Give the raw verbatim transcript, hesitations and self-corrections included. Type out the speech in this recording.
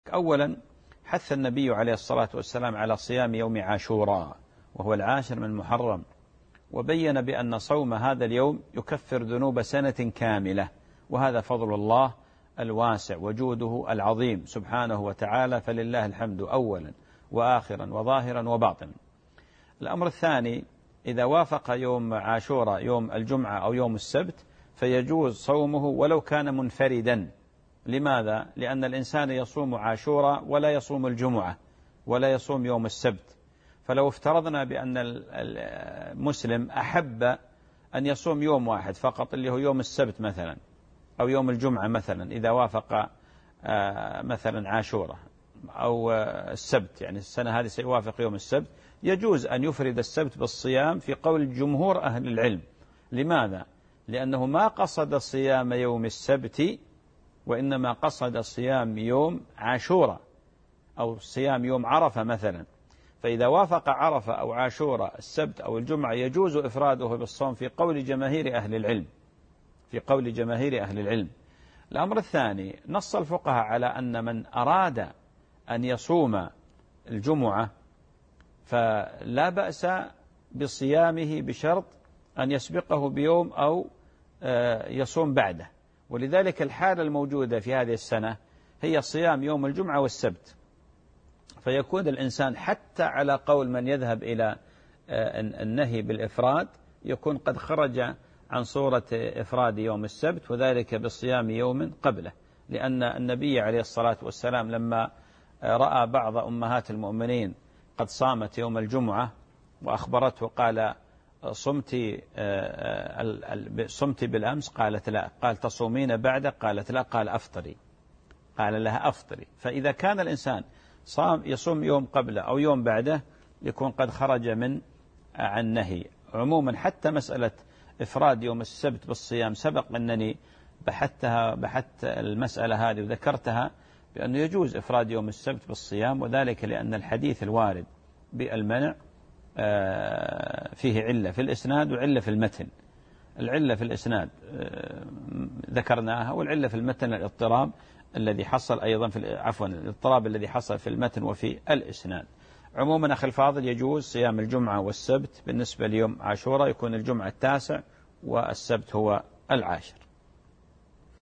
أولا حث النبي عليه الصلاة والسلام على صيام يوم عاشوراء وهو العاشر من محرم، وبين بأن صوم هذا اليوم يكفر ذنوب سنة كاملة، وهذا فضل الله الواسع وجوده العظيم سبحانه وتعالى، فلله الحمد أولا وآخرا وظاهرا وباطنا. الأمر الثاني، إذا وافق يوم عاشوراء يوم الجمعة أو يوم السبت فيجوز صومه ولو كان منفردا. لماذا؟ لأن الإنسان يصوم عاشوراء ولا يصوم الجمعة ولا يصوم يوم السبت، فلو افترضنا بأن المسلم أحب أن يصوم يوم واحد فقط اللي هو يوم السبت مثلا أو يوم الجمعة مثلا، إذا وافق مثلا عاشوراء أو السبت، يعني السنة هذه سيوافق يوم السبت، يجوز أن يفرد السبت بالصيام في قول جمهور أهل العلم. لماذا؟ لأنه ما قصد صيام يوم السبت، وإنما قصد صيام يوم عاشوراء أو صيام يوم عرفة مثلا، فإذا وافق عرفة أو عاشوراء السبت أو الجمعة يجوز إفراده بالصوم في قول جماهير أهل العلم في قول جماهير أهل العلم. الأمر الثاني، نص الفقهاء على أن من أراد أن يصوم الجمعة فلا بأس بصيامه بشرط أن يسبقه بيوم أو يصوم بعده، ولذلك الحالة الموجودة في هذه السنة هي صيام يوم الجمعة والسبت، فيكون الإنسان حتى على قول من يذهب إلى النهي بالإفراد يكون قد خرج عن صورة إفراد يوم السبت، وذلك بصيام يوم قبله، لأن النبي عليه الصلاة والسلام لما رأى بعض أمهات المؤمنين قد صامت يوم الجمعة وأخبرته قال صمت صمت بالأمس؟ قالت لا. قال تصومين بعد؟ قالت لا. قال أفطري. قال لها أفطري. فإذا كان الإنسان صام يصوم يوم قبله أو يوم بعده يكون قد خرج من عن نهي. عموما حتى مسألة إفراد يوم السبت بالصيام سبق أنني بحثتها بحثت المسألة هذه وذكرتها بأنه يجوز إفراد يوم السبت بالصيام، وذلك لأن الحديث الوارد بالمنع فيه علة في الإسناد وعلة في المتن. العلة في الإسناد ذكرناها، والعلة في المتن الاضطراب الذي حصل أيضا في عفوا الاضطراب الذي حصل في المتن وفي الإسناد. عموما أخي الفاضل يجوز صيام الجمعة والسبت. بالنسبة ليوم عاشوراء يكون الجمعة التاسع والسبت هو العاشر.